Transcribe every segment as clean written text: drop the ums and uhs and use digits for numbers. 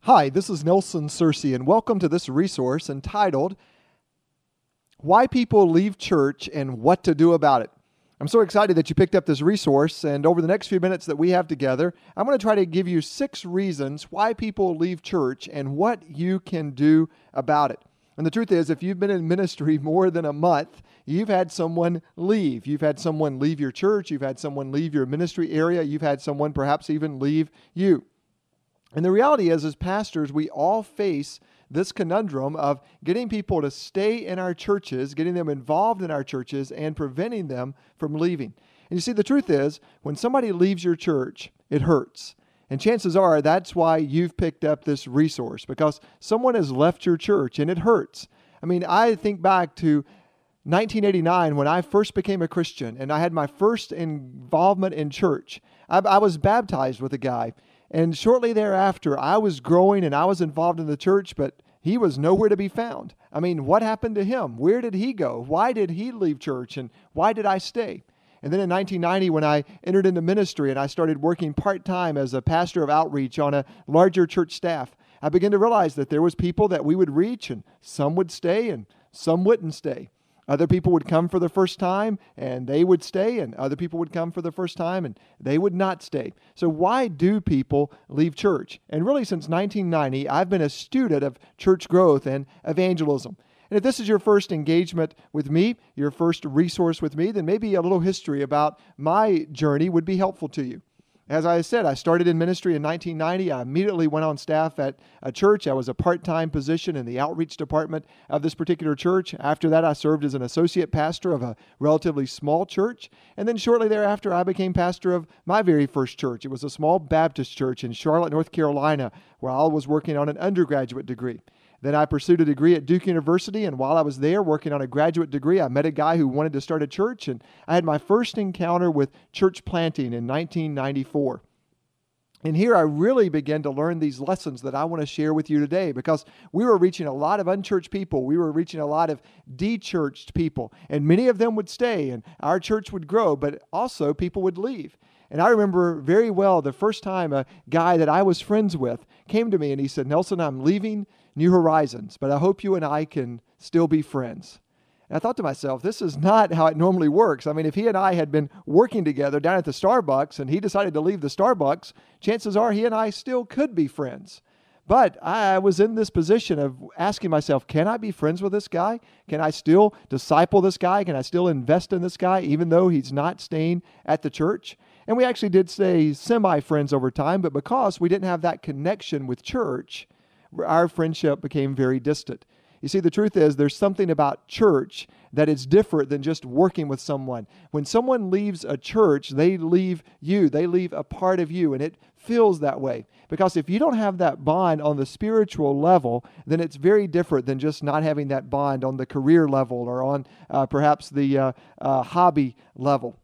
Hi, this is Nelson Searcy, and welcome to this resource entitled Why People Leave Church and What to Do About It. I'm so excited that you picked up this resource, and over the next few minutes that we have together, I'm going to try to give you 6 reasons why people leave church and what you can do about it. And the truth is, if you've been in ministry more than a month, you've had someone leave. You've had someone leave your church. You've had someone leave your ministry area. You've had someone perhaps even leave you. And the reality is, as pastors, we all face this conundrum of getting people to stay in our churches, getting them involved in our churches, and preventing them from leaving. And you see, the truth is, when somebody leaves your church, it hurts. And chances are that's why you've picked up this resource, because someone has left your church and it hurts. I mean, I think back to 1989 when I first became a Christian and I had my first involvement in church. I was baptized with a guy. And shortly thereafter, I was growing and I was involved in the church, but he was nowhere to be found. I mean, what happened to him? Where did he go? Why did he leave church? And why did I stay? And then in 1990, when I entered into ministry and I started working part-time as a pastor of outreach on a larger church staff, I began to realize that there was people that we would reach, and some would stay and some wouldn't stay. Other people would come for the first time and they would stay, and other people would come for the first time and they would not stay. So why do people leave church? And really, since 1990, I've been a student of church growth and evangelism. And if this is your first engagement with me, your first resource with me, then maybe a little history about my journey would be helpful to you. As I said, I started in ministry in 1990. I immediately went on staff at a church. I was a part-time position in the outreach department of this particular church. After that, I served as an associate pastor of a relatively small church. And then shortly thereafter, I became pastor of my very first church. It was a small Baptist church in Charlotte, North Carolina, where I was working on an undergraduate degree. Then I pursued a degree at Duke University, and while I was there working on a graduate degree, I met a guy who wanted to start a church, and I had my first encounter with church planting in 1994. And here I really began to learn these lessons that I want to share with you today, because we were reaching a lot of unchurched people. We were reaching a lot of de-churched people, and many of them would stay, and our church would grow, but also people would leave. And I remember very well the first time a guy that I was friends with came to me and he said, "Nelson, I'm leaving New Horizons, but I hope you and I can still be friends." And I thought to myself, this is not how it normally works. I mean, if he and I had been working together down at the Starbucks and he decided to leave the Starbucks, chances are he and I still could be friends. But I was in this position of asking myself, can I be friends with this guy? Can I still disciple this guy? Can I still invest in this guy, even though he's not staying at the church? And we actually did stay semi-friends over time, but because we didn't have that connection with church, our friendship became very distant. You see, the truth is there's something about church that is different than just working with someone. When someone leaves a church, they leave you. They leave a part of you, and it feels that way. Because if you don't have that bond on the spiritual level, then it's very different than just not having that bond on the career level or on perhaps the hobby level.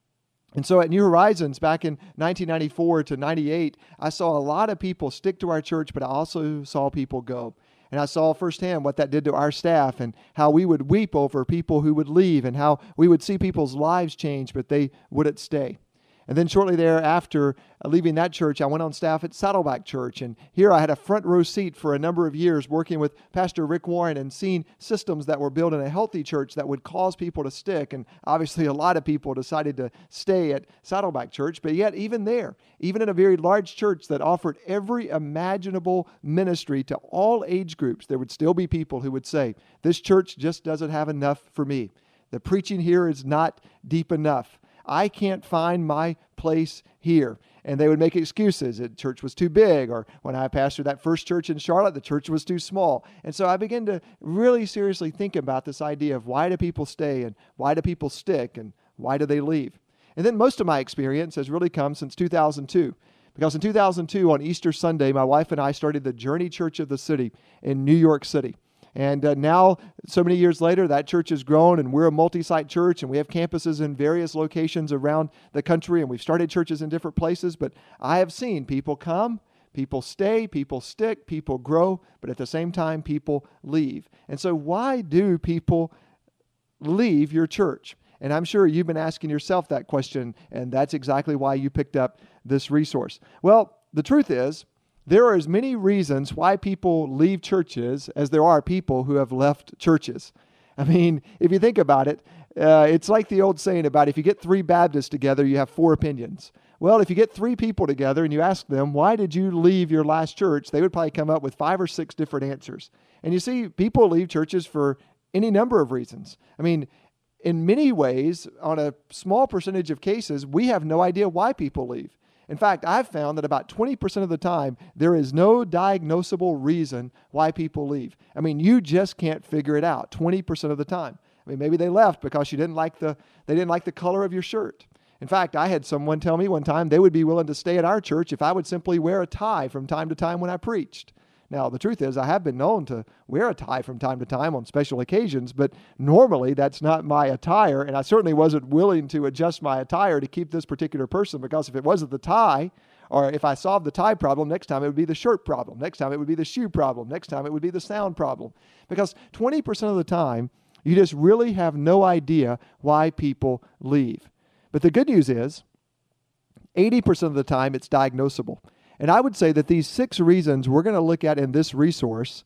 And so at New Horizons back in 1994 to 98, I saw a lot of people stick to our church, but I also saw people go. And I saw firsthand what that did to our staff and how we would weep over people who would leave and how we would see people's lives change, but they wouldn't stay. And then shortly thereafter, leaving that church, I went on staff at Saddleback Church. And here I had a front row seat for a number of years working with Pastor Rick Warren and seeing systems that were built in a healthy church that would cause people to stick. And obviously a lot of people decided to stay at Saddleback Church. But yet even there, even in a very large church that offered every imaginable ministry to all age groups, there would still be people who would say, this church just doesn't have enough for me. The preaching here is not deep enough. I can't find my place here. And they would make excuses. The church was too big, or when I pastored that first church in Charlotte, the church was too small. And so I began to really seriously think about this idea of why do people stay and why do people stick and why do they leave? And then most of my experience has really come since 2002. Because in 2002, on Easter Sunday, my wife and I started the Journey Church of the City in New York City. And now, so many years later, that church has grown, and we're a multi-site church, and we have campuses in various locations around the country, and we've started churches in different places. But I have seen people come, people stay, people stick, people grow, but at the same time, people leave. And so why do people leave your church? And I'm sure you've been asking yourself that question, and that's exactly why you picked up this resource. Well, the truth is, There are as many reasons why people leave churches as there are people who have left churches. I mean, if you think about it, it's like the old saying about if you get three Baptists together, you have four opinions. Well, if you get three people together and you ask them, why did you leave your last church? They would probably come up with 5 or 6 different answers. And you see, people leave churches for any number of reasons. I mean, in many ways, on a small percentage of cases, we have no idea why people leave. In fact, I've found that about 20% of the time, there is no diagnosable reason why people leave. I mean, you just can't figure it out 20% of the time. I mean, maybe they left because they didn't like the color of your shirt. In fact, I had someone tell me one time they would be willing to stay at our church if I would simply wear a tie from time to time when I preached. Now, the truth is, I have been known to wear a tie from time to time on special occasions, but normally that's not my attire, and I certainly wasn't willing to adjust my attire to keep this particular person, because if it wasn't the tie, or if I solved the tie problem, next time it would be the shirt problem, next time it would be the shoe problem, next time it would be the sound problem. Because 20% of the time, you just really have no idea why people leave. But the good news is, 80% of the time, it's diagnosable. And I would say that these 6 reasons we're going to look at in this resource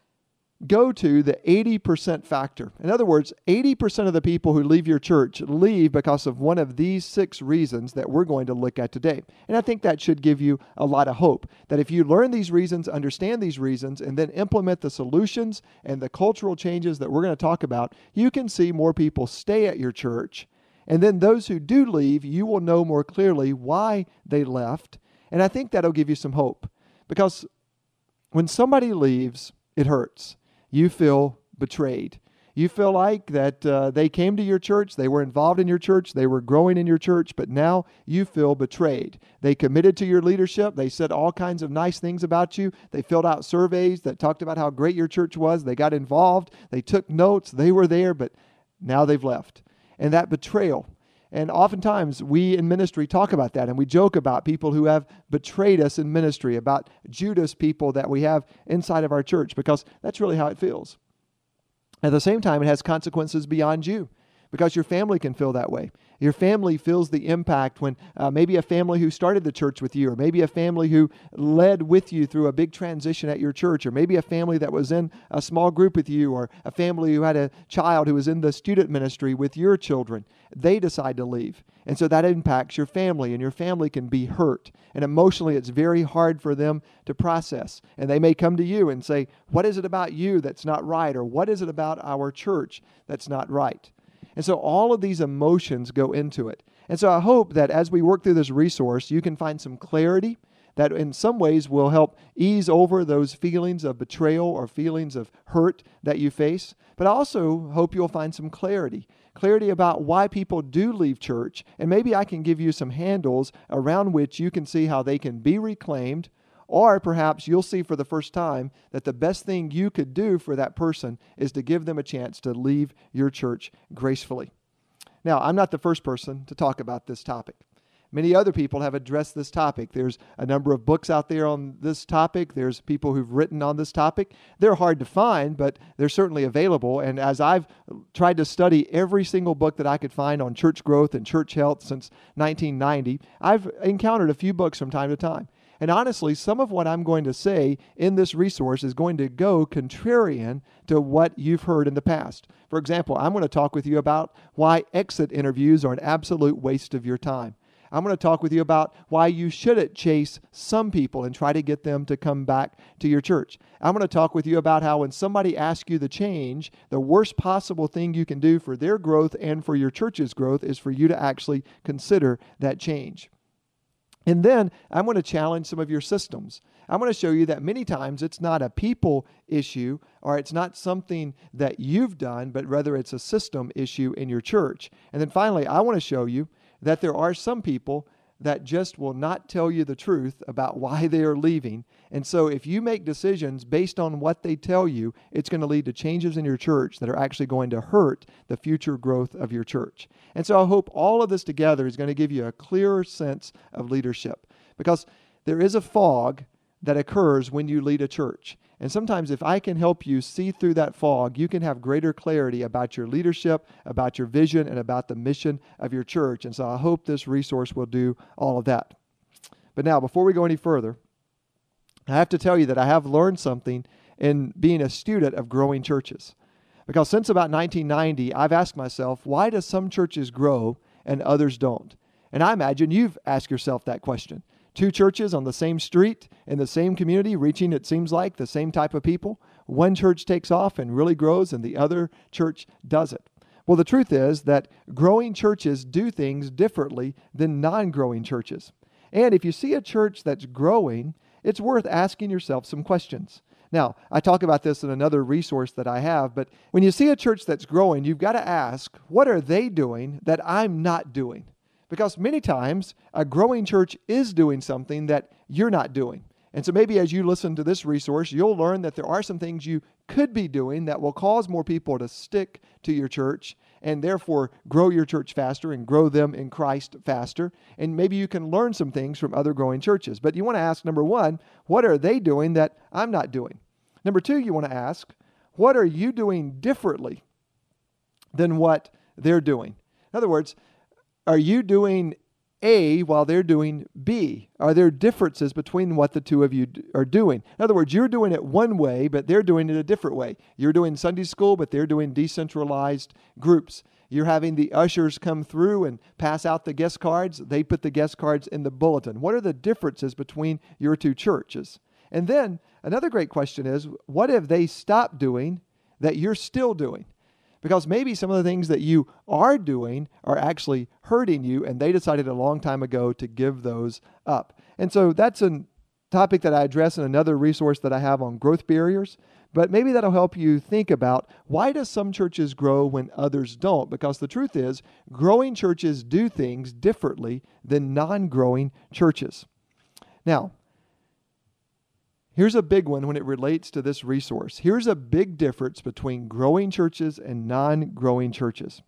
go to the 80% factor. In other words, 80% of the people who leave your church leave because of one of these 6 reasons that we're going to look at today. And I think that should give you a lot of hope, that if you learn these reasons, understand these reasons, and then implement the solutions and the cultural changes that we're going to talk about, you can see more people stay at your church. And then those who do leave, you will know more clearly why they left. And I think that'll give you some hope, because when somebody leaves, it hurts. You feel betrayed. You feel like that they came to your church, they were involved in your church, they were growing in your church, but now you feel betrayed. They committed to your leadership. They said all kinds of nice things about you. They filled out surveys that talked about how great your church was. They got involved. They took notes. They were there, but now they've left. And that betrayal. And oftentimes we in ministry talk about that, and we joke about people who have betrayed us in ministry, about Judas people that we have inside of our church, because that's really how it feels. At the same time, it has consequences beyond you, because your family can feel that way. Your family feels the impact when maybe a family who started the church with you, or maybe a family who led with you through a big transition at your church, or maybe a family that was in a small group with you, or a family who had a child who was in the student ministry with your children. They decide to leave. And so that impacts your family, and your family can be hurt. And emotionally, it's very hard for them to process. And they may come to you and say, what is it about you that's not right? Or what is it about our church that's not right? And so all of these emotions go into it. And so I hope that as we work through this resource, you can find some clarity that in some ways will help ease over those feelings of betrayal or feelings of hurt that you face. But I also hope you'll find some clarity about why people do leave church. And maybe I can give you some handles around which you can see how they can be reclaimed. Or perhaps you'll see for the first time that the best thing you could do for that person is to give them a chance to leave your church gracefully. Now, I'm not the first person to talk about this topic. Many other people have addressed this topic. There's a number of books out there on this topic. There's people who've written on this topic. They're hard to find, but they're certainly available. And as I've tried to study every single book that I could find on church growth and church health since 1990, I've encountered a few books from time to time. And honestly, some of what I'm going to say in this resource is going to go contrarian to what you've heard in the past. For example, I'm going to talk with you about why exit interviews are an absolute waste of your time. I'm going to talk with you about why you shouldn't chase some people and try to get them to come back to your church. I'm going to talk with you about how when somebody asks you to change, the worst possible thing you can do for their growth and for your church's growth is for you to actually consider that change. And then I'm going to challenge some of your systems. I'm going to show you that many times it's not a people issue, or it's not something that you've done, but rather it's a system issue in your church. And then finally, I want to show you that there are some people that just will not tell you the truth about why they are leaving. And so if you make decisions based on what they tell you, it's going to lead to changes in your church that are actually going to hurt the future growth of your church. And so I hope all of this together is going to give you a clearer sense of leadership, because there is a fog that occurs when you lead a church. And sometimes if I can help you see through that fog, you can have greater clarity about your leadership, about your vision, and about the mission of your church. And so I hope this resource will do all of that. But now, before we go any further, I have to tell you that I have learned something in being a student of growing churches. Because since about 1990, I've asked myself, why do some churches grow and others don't? And I imagine you've asked yourself that question. Two churches on the same street, in the same community, reaching, it seems like, the same type of people. One church takes off and really grows, and the other church doesn't. Well, the truth is that growing churches do things differently than non-growing churches. And if you see a church that's growing, it's worth asking yourself some questions. Now, I talk about this in another resource that I have, but when you see a church that's growing, you've got to ask, what are they doing that I'm not doing? Because many times, a growing church is doing something that you're not doing. And so maybe as you listen to this resource, you'll learn that there are some things you could be doing that will cause more people to stick to your church and therefore grow your church faster and grow them in Christ faster. And maybe you can learn some things from other growing churches. But you want to ask, number one, what are they doing that I'm not doing? Number two, you want to ask, what are you doing differently than what they're doing? In other words, are you doing A while they're doing B? Are there differences between what the two of you are doing? In other words, you're doing it one way, but they're doing it a different way. You're doing Sunday school, but they're doing decentralized groups. You're having the ushers come through and pass out the guest cards. They put the guest cards in the bulletin. What are the differences between your two churches? And then another great question is, what have they stopped doing that you're still doing? Because maybe some of the things that you are doing are actually hurting you, and they decided a long time ago to give those up. And so that's a topic that I address in another resource that I have on growth barriers. But maybe that'll help you think about, why do some churches grow when others don't? Because the truth is, growing churches do things differently than non-growing churches. Now, here's a big one when it relates to this resource. Here's a big difference between growing churches and non-growing churches.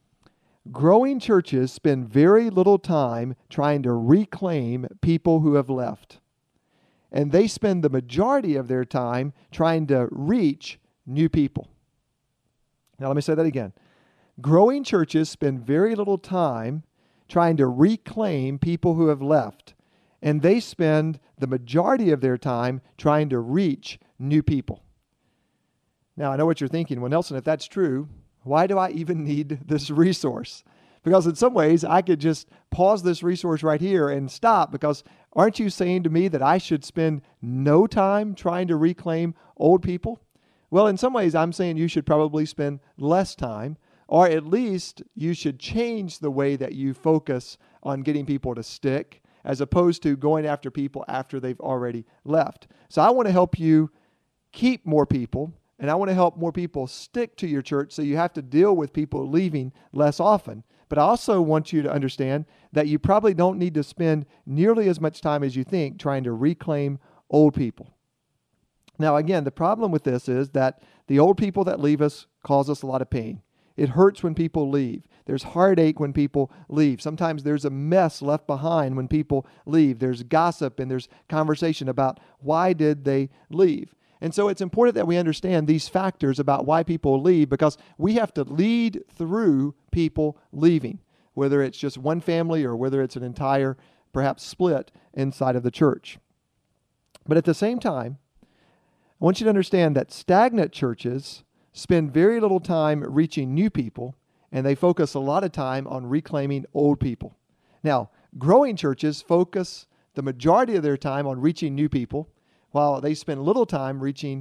Growing churches spend very little time trying to reclaim people who have left. And they spend the majority of their time trying to reach new people. Now, let me say that again. Growing churches spend very little time trying to reclaim people who have left. And they spend the majority of their time trying to reach new people. Now, I know what you're thinking. Well, Nelson, if that's true, why do I even need this resource? Because in some ways, I could just pause this resource right here and stop, because aren't you saying to me that I should spend no time trying to reclaim old people? Well, in some ways, I'm saying you should probably spend less time, or at least you should change the way that you focus on getting people to stick, as opposed to going after people after they've already left. So I want to help you keep more people, and I want to help more people stick to your church, so you have to deal with people leaving less often. But I also want you to understand that you probably don't need to spend nearly as much time as you think trying to reclaim old people. Now, again, the problem with this is that the old people that leave us cause us a lot of pain. It hurts when people leave. There's heartache when people leave. Sometimes there's a mess left behind when people leave. There's gossip and there's conversation about why did they leave. And so it's important that we understand these factors about why people leave, because we have to lead through people leaving, whether it's just one family or whether it's an entire, perhaps split inside of the church. But at the same time, I want you to understand that stagnant churches spend very little time reaching new people, and they focus a lot of time on reclaiming old people. Now, growing churches focus the majority of their time on reaching new people, while they spend little time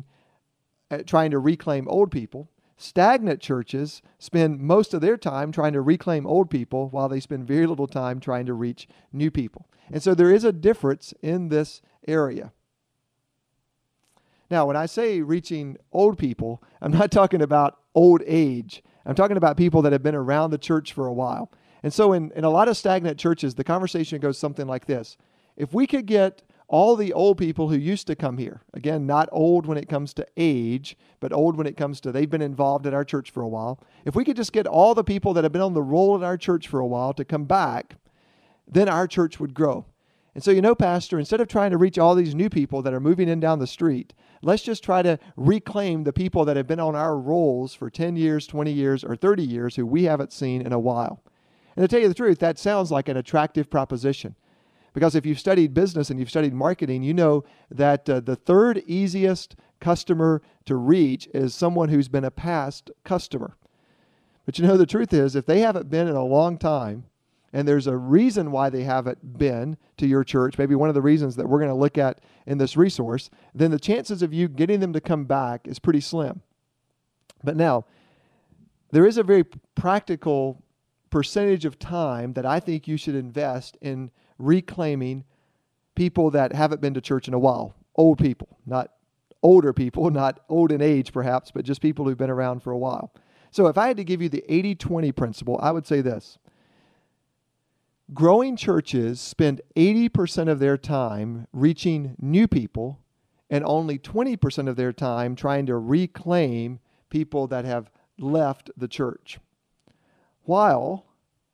trying to reclaim old people. Stagnant churches spend most of their time trying to reclaim old people, while they spend very little time trying to reach new people. And so there is a difference in this area. Now, when I say reaching old people, I'm not talking about old age. I'm talking about people that have been around the church for a while. And so in a lot of stagnant churches, the conversation goes something like this. If we could get all the old people who used to come here, again, not old when it comes to age, but old when it comes to they've been involved in our church for a while. If we could just get all the people that have been on the roll in our church for a while to come back, then our church would grow. And so, Pastor, instead of trying to reach all these new people that are moving in down the street, let's just try to reclaim the people that have been on our rolls for 10 years, 20 years, or 30 years who we haven't seen in a while. And to tell you the truth, that sounds like an attractive proposition. Because if you've studied business and you've studied marketing, you know that the third easiest customer to reach is someone who's been a past customer. But you know, the truth is, if they haven't been in a long time, and there's a reason why they haven't been to your church, maybe one of the reasons that we're going to look at in this resource, then the chances of you getting them to come back is pretty slim. But now, there is a very practical percentage of time that I think you should invest in reclaiming people that haven't been to church in a while. Old people, not older people, not old in age perhaps, but just people who've been around for a while. So if I had to give you the 80-20 principle, I would say this. Growing churches spend 80% of their time reaching new people and only 20% of their time trying to reclaim people that have left the church. While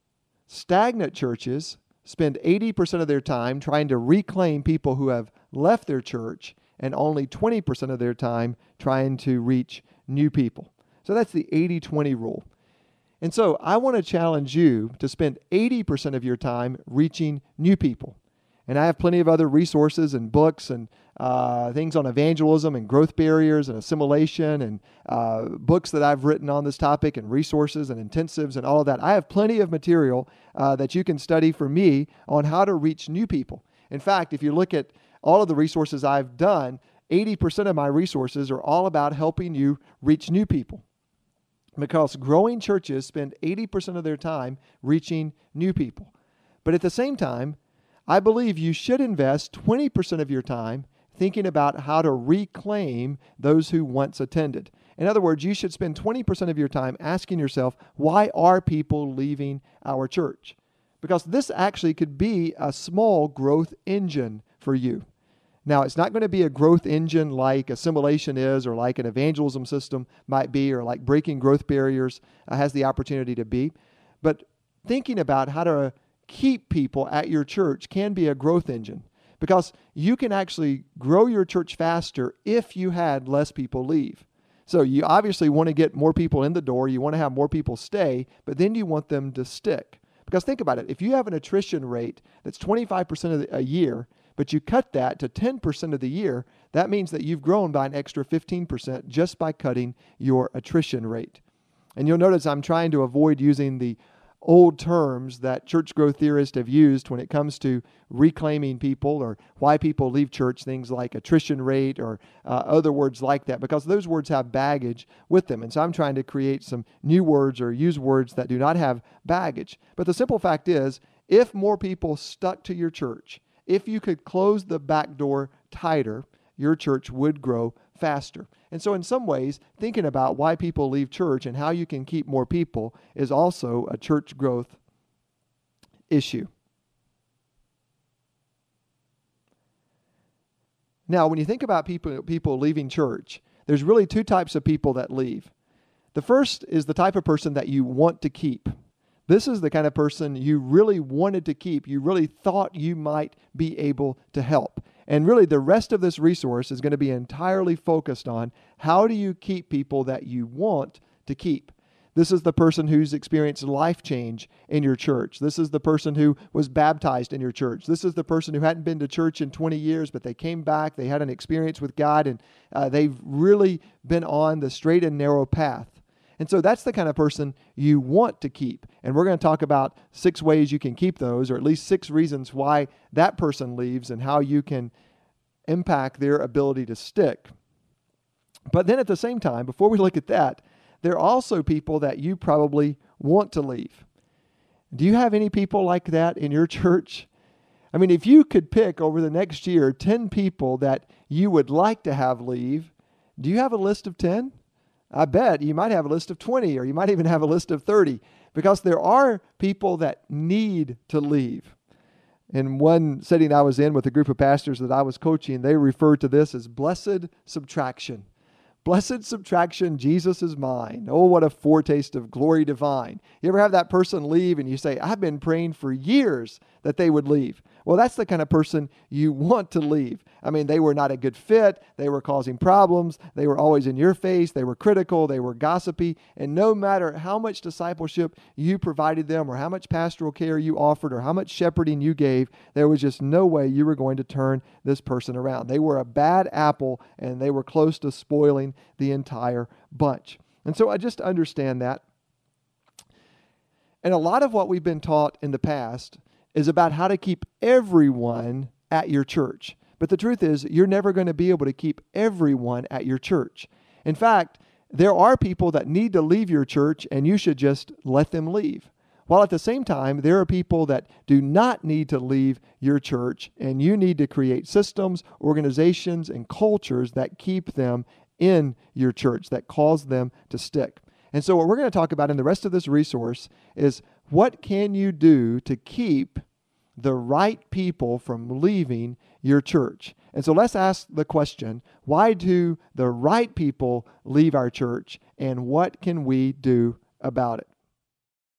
stagnant churches spend 80% of their time trying to reclaim people who have left their church and only 20% of their time trying to reach new people. So that's the 80-20 rule. And so I want to challenge you to spend 80% of your time reaching new people. And I have plenty of other resources and books and things on evangelism and growth barriers and assimilation and books that I've written on this topic and resources and intensives and all of that. I have plenty of material that you can study for me on how to reach new people. In fact, if you look at all of the resources I've done, 80% of my resources are all about helping you reach new people. Because growing churches spend 80% of their time reaching new people. But at the same time, I believe you should invest 20% of your time thinking about how to reclaim those who once attended. In other words, you should spend 20% of your time asking yourself, why are people leaving our church? Because this actually could be a small growth engine for you. Now, it's not going to be a growth engine like assimilation is, or like an evangelism system might be, or like breaking growth barriers has the opportunity to be. But thinking about how to keep people at your church can be a growth engine, because you can actually grow your church faster if you had less people leave. So you obviously want to get more people in the door. You want to have more people stay, but then you want them to stick. Because think about it. If you have an attrition rate that's 25% a year, but you cut that to 10% of the year, that means that you've grown by an extra 15% just by cutting your attrition rate. And you'll notice I'm trying to avoid using the old terms that church growth theorists have used when it comes to reclaiming people or why people leave church, things like attrition rate or other words like that, because those words have baggage with them. And so I'm trying to create some new words or use words that do not have baggage. But the simple fact is, if more people stuck to your church, if you could close the back door tighter, your church would grow faster. And so in some ways, thinking about why people leave church and how you can keep more people is also a church growth issue. Now, when you think about people leaving church, there's really two types of people that leave. The first is the type of person that you want to keep. This is the kind of person you really wanted to keep. You really thought you might be able to help. And really, the rest of this resource is going to be entirely focused on how do you keep people that you want to keep. This is the person who's experienced life change in your church. This is the person who was baptized in your church. This is the person who hadn't been to church in 20 years, but they came back, they had an experience with God, and they've really been on the straight and narrow path. And so that's the kind of person you want to keep. And we're going to talk about 6 ways you can keep those, or at least 6 reasons why that person leaves and how you can impact their ability to stick. But then at the same time, before we look at that, there are also people that you probably want to leave. Do you have any people like that in your church? I mean, if you could pick over the next year 10 people that you would like to have leave, do you have a list of 10? I bet you might have a list of 20, or you might even have a list of 30, because there are people that need to leave. In one setting I was in with a group of pastors that I was coaching, they referred to this as blessed subtraction. Blessed subtraction, Jesus is mine. Oh, what a foretaste of glory divine. You ever have that person leave and you say, I've been praying for years that they would leave. Well, that's the kind of person you want to leave. I mean, they were not a good fit. They were causing problems. They were always in your face. They were critical. They were gossipy. And no matter how much discipleship you provided them or how much pastoral care you offered or how much shepherding you gave, there was just no way you were going to turn this person around. They were a bad apple, and they were close to spoiling the entire bunch. And so I just understand that. And a lot of what we've been taught in the past is about how to keep everyone at your church. But the truth is, you're never going to be able to keep everyone at your church. In fact, there are people that need to leave your church, and you should just let them leave. While at the same time, there are people that do not need to leave your church, and you need to create systems, organizations, and cultures that keep them in your church, that cause them to stick. And so what we're going to talk about in the rest of this resource is what can you do to keep the right people from leaving your church? And so let's ask the question, why do the right people leave our church, and what can we do about it?